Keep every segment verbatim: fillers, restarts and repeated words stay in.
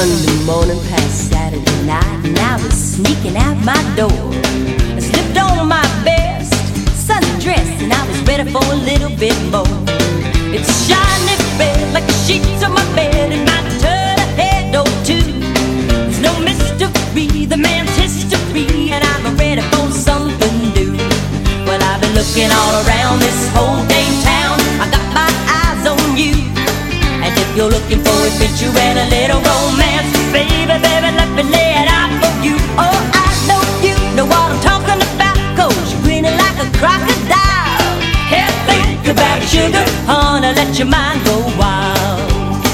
Sunday morning past Saturday night, and I was sneaking out my door. I slipped on my best Sunday dress, and I was ready for a little bit more. It's a shiny bed, like the sheets on my bed, and my turn ahead or two. There's no mystery, the man's history, and I'm ready for something new. Well, I've been looking all around this whole dang town. I got my eyes on you. And if you're looking for adventure and a little romance, baby, baby, let me lay it out for you. Oh, I know you know what I'm talking about, 'cause you're grinning like a crocodile. Hey, think about it, sugar, honey, let your mind go wild.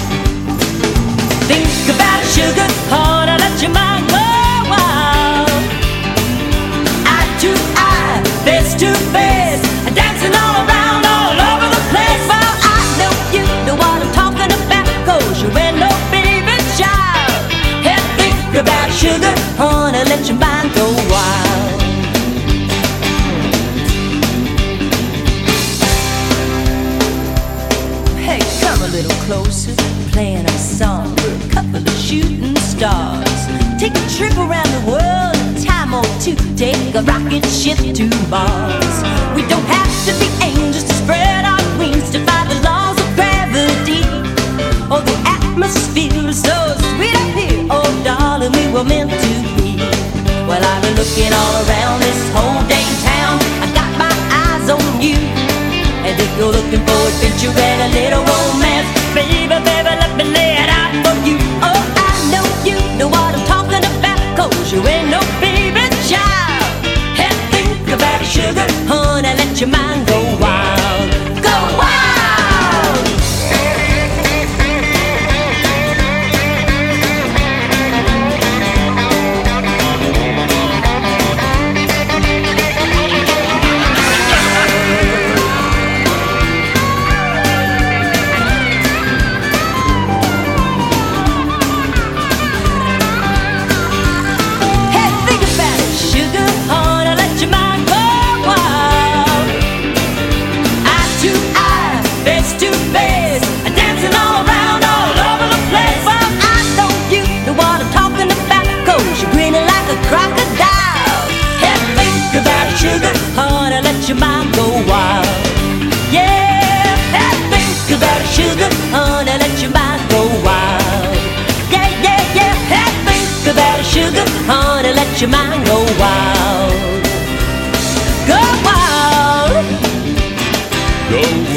Think about it, sugar, honey, let your mind go wild. Eye to eye, face to face, dancing all around, all over the place. Well, I know you know what I'm talking about, 'cause you ain't no baby child. Hey, think about it, sugar, honey, let your mind go wild. Hey, come a little closer, playing a song for a couple of shooting stars. Take a trip around the world, a time or two, take a rocket ship to Mars. We don't have to be angels to spread our wings, to find the laws of gravity. Oh, the atmosphere is so sweet up here. Oh, darling, we were meant to be. Well, I've been looking all around this whole dang town. I got my eyes on you. And if you're looking for adventure and a little romance, baby, baby, let me lay it out for you. Oh, I know you know what I'm talking about, 'cause you ain't no baby child. Hey, think about it, sugar, honey, let your mind go wild. Go wild! Hey, think about it, sugar, honey, let your mind go wild. Eye to eye, face to face, dancing all around, all over the place. Well, I know you know what I'm talking about, 'cause you're grinning like a crocodile. Hey, think about it, sugar, honey, let your mind go wild. Yeah, hey, think about it, sugar, honey, let your mind go wild. Yeah, yeah, yeah, hey, think about it, sugar, honey, let your mind go wild. Go wild. Go